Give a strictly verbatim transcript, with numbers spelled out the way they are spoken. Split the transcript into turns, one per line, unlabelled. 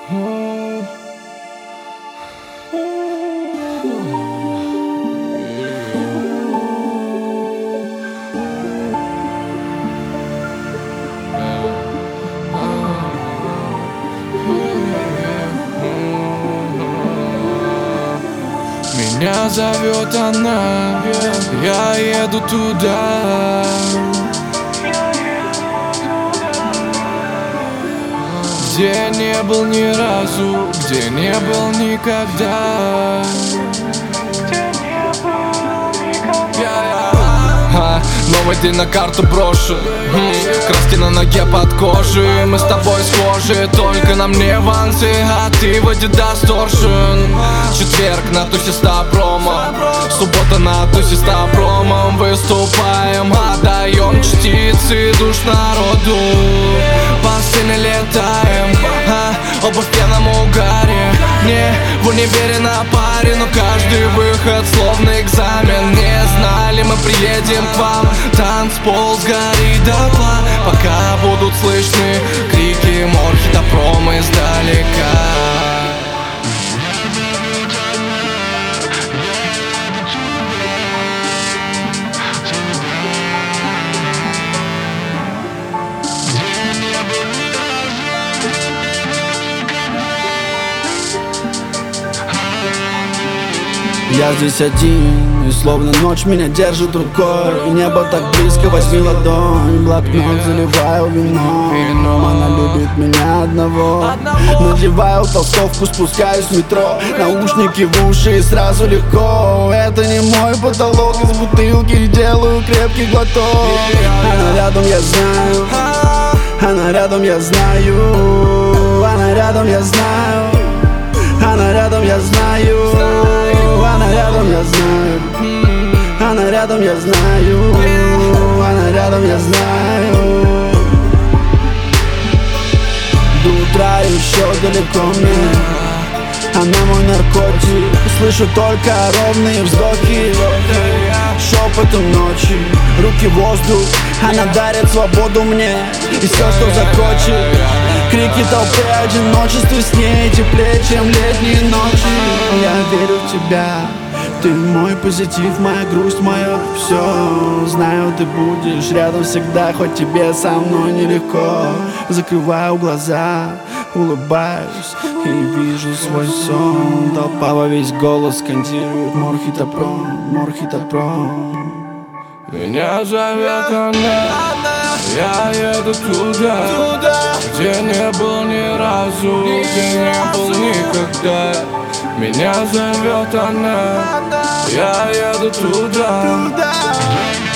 Меня зовет она, я еду туда, где не был ни разу, где не был никогда. А, новый день на карту брошен, краски на ноге под кожей. Мы с тобой схожи, только на мне вансы, а ты в Adidas Torsion. Четверг на тусе с Топромом, суббота на тусе с Топромом. Выступаем, отдаем частицы душ народу. По сцене летаем, а, оба в пьяном угаре. Не в универе на паре, но каждый выход словно экзамен. Не знали, мы приедем к вам, танцпол сгорит дотла, пока будут слышны крики Морхитопрома издалека.
Я здесь один, и словно ночь меня держит рукой. И небо так близко, возьми ладонь. Блокнот заливаю вином. Она любит меня одного. Надеваю толстовку, спускаюсь в метро. Наушники в уши и сразу легко. Это не мой потолок, из бутылки делаю крепкий глоток. Она рядом, я знаю. Она рядом, я знаю. Она рядом, я знаю. Она рядом, я знаю. Она рядом, я знаю. Она рядом, я знаю. Она рядом, я знаю. До утра еще далеко мне. Она мой наркотик. Слышу только ровные вздохи, шепотом ночи, руки в воздух. Она дарит свободу мне и все, что захочет. Крики толпы, одиночество с ней теплее, чем летние ночи. Я верю в тебя, ты мой позитив, моя грусть, мое все. Знаю, ты будешь рядом всегда, хоть тебе со мной нелегко. Закрываю глаза, улыбаюсь и вижу свой сон. Толпа во весь голос скандирует Морхитопром, Морхитопром.
Меня зовет она, я еду туда, где не был ни разу, где не был никогда. Меня зовет она, я еду туда.